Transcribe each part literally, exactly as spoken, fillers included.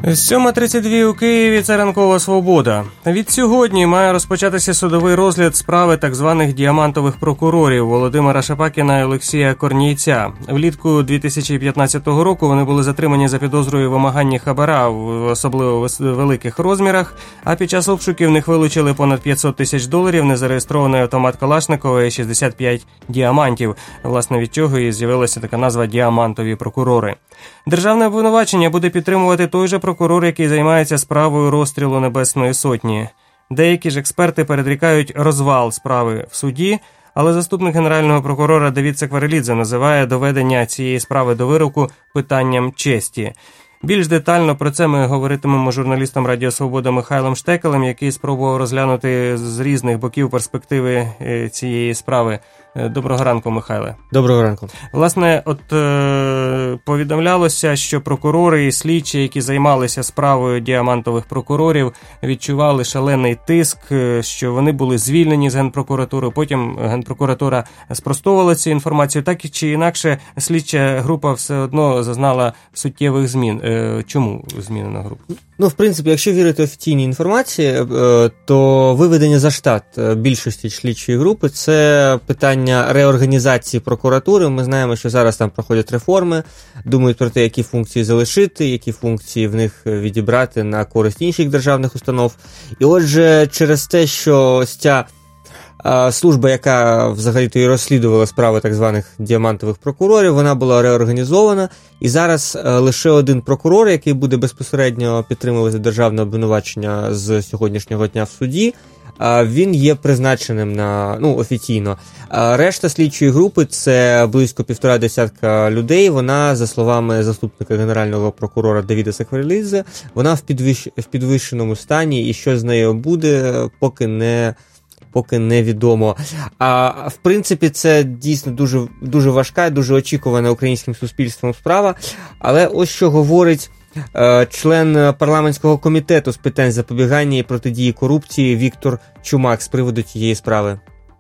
сьома тридцять два у Києві – це ранкова свобода. Від сьогодні має розпочатися судовий розгляд справи так званих діамантових прокурорів Володимира Шапакіна і Олексія Корнійця. Влітку дві тисячі п'ятнадцятого року вони були затримані за підозрою вимагання хабара в особливо великих розмірах, а під час обшуків в них вилучили понад п'ятсот тисяч доларів, незареєстрований автомат Калашникова і шістдесят п'ять діамантів. Власне, від чого і з'явилася така назва «діамантові прокурори». Державне обвинувачення буде підтримувати той же прокурор, який займається справою розстрілу Небесної Сотні. Деякі ж експерти передрікають розвал справи в суді, але заступник генерального прокурора Давид Сакварелідзе називає доведення цієї справи до вироку питанням честі. Більш детально про це ми говоритимемо з журналістом Радіо Свобода Михайлом Штекелем, який спробував розглянути з різних боків перспективи цієї справи. Доброго ранку, Михайле. Доброго ранку. Власне, от е, повідомлялося, що прокурори і слідчі, які займалися справою діамантових прокурорів, відчували шалений тиск, що вони були звільнені з Генпрокуратури. Потім Генпрокуратура спростовувала цю інформацію. Так чи інакше, слідча група все одно зазнала суттєвих змін. Е, чому змінена група? Ну, в принципі, якщо вірити офіційній інформації, то виведення за штат більшості слідчої групи – це питання реорганізації прокуратури. Ми знаємо, що зараз там проходять реформи, думають про те, які функції залишити, які функції в них відібрати на користь інших державних установ. І отже, через те, що ось ця служба, яка взагалі-то і розслідувала справи так званих діамантових прокурорів, вона була реорганізована, і зараз лише один прокурор, який буде безпосередньо підтримувати державне обвинувачення з сьогоднішнього дня в суді, він є призначеним на, ну, офіційно. Решта слідчої групи – це близько півтора десятка людей. Вона, за словами заступника генерального прокурора Давіда Сакварелідзе, вона в, підвищ... в підвищеному стані, і що з нею буде, поки не... поки невідомо. А в принципі, це дійсно дуже, дуже важка, дуже очікувана українським суспільством справа. Але ось що говорить е, член парламентського комітету з питань запобігання і протидії корупції Віктор Чумак з приводу цієї справи.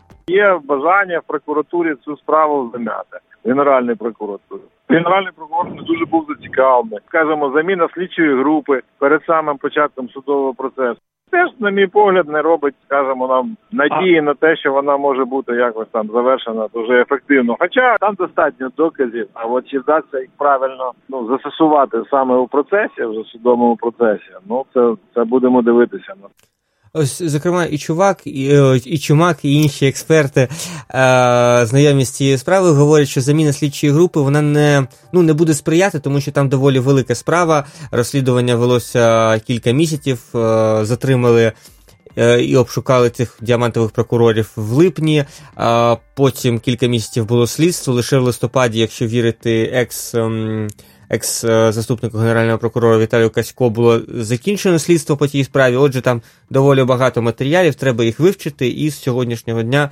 Є бажання в прокуратурі цю справу зам'яти. Генеральний прокурор. Генеральний прокурор не дуже був зацікавлений. Скажімо, заміна слідчої групи перед самим початком судового процесу теж, на мій погляд, не робить, скажімо, нам надії на те, що вона може бути якось там завершена дуже ефективно. Хоча там достатньо доказів, а от чи вдасться їх правильно ну, застосувати саме у процесі, вже судовому процесі, ну це, це будемо дивитися. Ось, зокрема, і Чувак, і, і Чумак, і інші експерти, е, знайомі з цією справою, говорять, що заміна слідчої групи, вона не, ну, не буде сприяти, тому що там доволі велика справа, розслідування велося кілька місяців, е, затримали е, і обшукали цих діамантових прокурорів в липні, а потім кілька місяців було слідство, лише в листопаді, якщо вірити екс... Ем, екс-заступнику генерального прокурора Віталію Касько, було закінчено слідство по тій справі. Отже, там доволі багато матеріалів, треба їх вивчити і з сьогоднішнього дня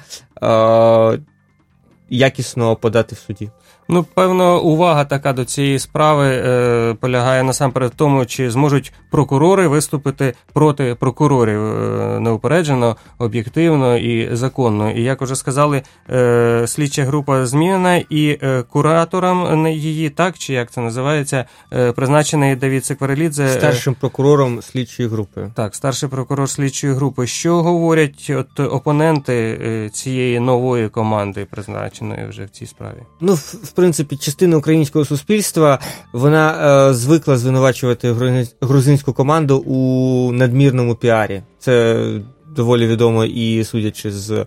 е- якісно подати в суді. Ну, певно, увага така до цієї справи е, полягає насамперед в тому, чи зможуть прокурори виступити проти прокурорів е, неупереджено, об'єктивно і законно. І, як уже сказали, е, слідча група змінена, і е, куратором її, так, чи як це називається, е, призначений Давид Сакварелідзе. Старшим прокурором слідчої групи. Так, старший прокурор слідчої групи. Що говорять от опоненти е, цієї нової команди, призначеної вже в цій справі? Ну, в принципі, частина українського суспільства, вона е, звикла звинувачувати грузинську команду у надмірному піарі. Це доволі відомо і судячи з,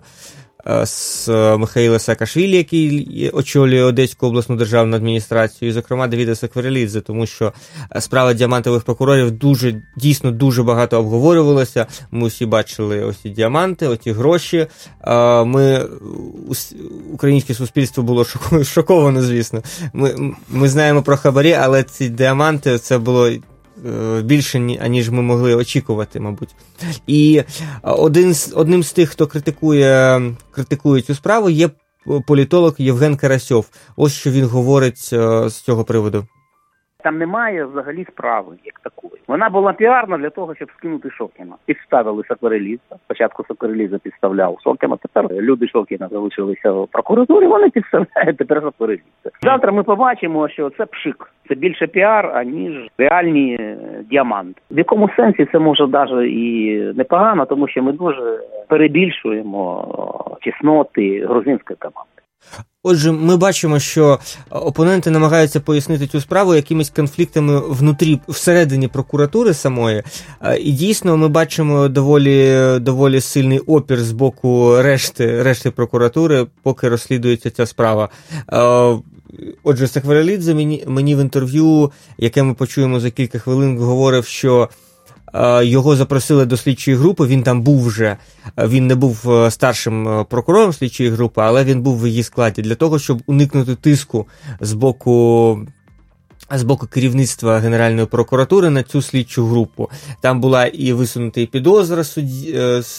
з Михайла Саакашвілі, який очолює Одеську обласну державну адміністрацію, і, зокрема, Давіда Сакварелідзе, тому що справа діамантових прокурорів дуже, дійсно дуже багато обговорювалася. Ми всі бачили ось ці діаманти, оті гроші. Ми, українське суспільство було шоковано, звісно. Ми, ми знаємо про хабарі, але ці діаманти, це було більше, аніж ми могли очікувати, мабуть. І один з, одним з тих, хто критикує, критикує цю справу, є політолог Євген Карасьов. Ось що він говорить з цього приводу. Там немає взагалі справи як такої. Вона була піарна для того, щоб скинути Шокіна. Підставили Сокиреліза. Спочатку Сокиреліза підставляв Шокіна, тепер люди Шокіна залишилися в прокуратурі, вони підставляють тепер Сокиреліза. Завтра ми побачимо, що це пшик. Це більше піар, аніж реальні діаманти. В якому сенсі це може навіть і непогано, тому що ми дуже перебільшуємо чесноти грузинської команди. Отже, ми бачимо, що опоненти намагаються пояснити цю справу якимись конфліктами внутрі, всередині прокуратури самої. І дійсно ми бачимо доволі, доволі сильний опір з боку решти, решти прокуратури, поки розслідується ця справа. Отже, Сокирелідзе мені, мені в інтерв'ю, яке ми почуємо за кілька хвилин, говорив, що його запросили до слідчої групи, він там був вже, він не був старшим прокурором слідчої групи, але він був в її складі для того, щоб уникнути тиску з боку, з боку керівництва Генеральної прокуратури на цю слідчу групу. Там була і висунута і підозра судді,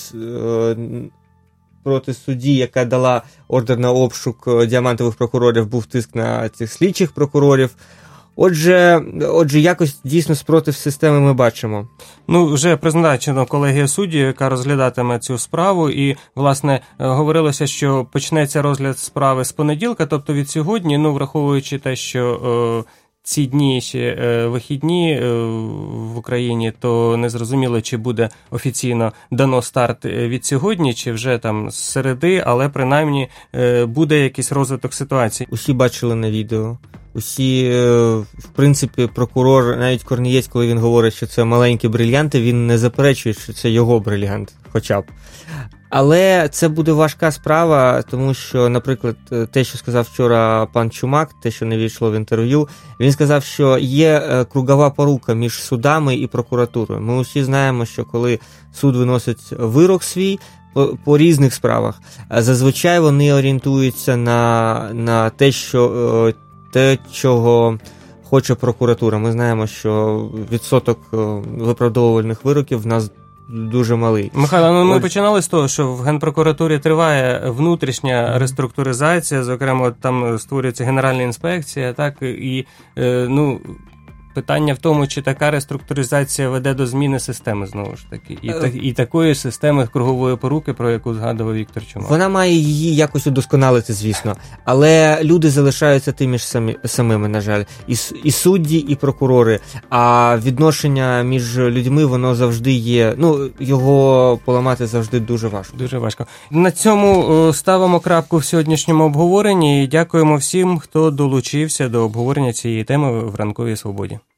проти судді, яка дала ордер на обшук діамантових прокурорів, був тиск на цих слідчих прокурорів. Отже, отже, якось дійсно спротив системи ми бачимо. Ну, вже призначено колегія суддів, яка розглядатиме цю справу, і, власне, говорилося, що почнеться розгляд справи з понеділка, тобто від сьогодні, ну, враховуючи те, що е, ці дні ще е, вихідні е, в Україні, то не зрозуміло, чи буде офіційно дано старт від сьогодні, чи вже там з середи, але принаймні е, буде якийсь розвиток ситуації. Усі бачили на відео. Усі, в принципі, прокурор, навіть Корнієць, коли він говорить, що це маленькі брильянти, він не заперечує, що це його брильянт, хоча б. Але це буде важка справа, тому що, наприклад, те, що сказав вчора пан Чумак, те, що не війшло в інтерв'ю, він сказав, що є кругова порука між судами і прокуратурою. Ми усі знаємо, що коли суд виносить вирок свій, по, по різних справах, зазвичай вони орієнтуються на, на те, що те, чого хоче прокуратура. Ми знаємо, що відсоток виправдовувальних вироків в нас дуже малий. Михайло, ну ми От... починали з того, що в Генпрокуратурі триває внутрішня реструктуризація, зокрема, там створюється Генеральна інспекція, так, і, ну, питання в тому, чи така реструктуризація веде до зміни системи, знову ж таки, і, та, і такої системи кругової поруки, про яку згадував Віктор Чумак. Вона має її якось удосконалити, звісно, але люди залишаються тими ж самі, самими, на жаль, і, і судді, і прокурори, а відношення між людьми, воно завжди є, ну, його поламати завжди дуже важко. Дуже важко. На цьому ставимо крапку в сьогоднішньому обговоренні і дякуємо всім, хто долучився до обговорення цієї теми в Ранковій Свободі.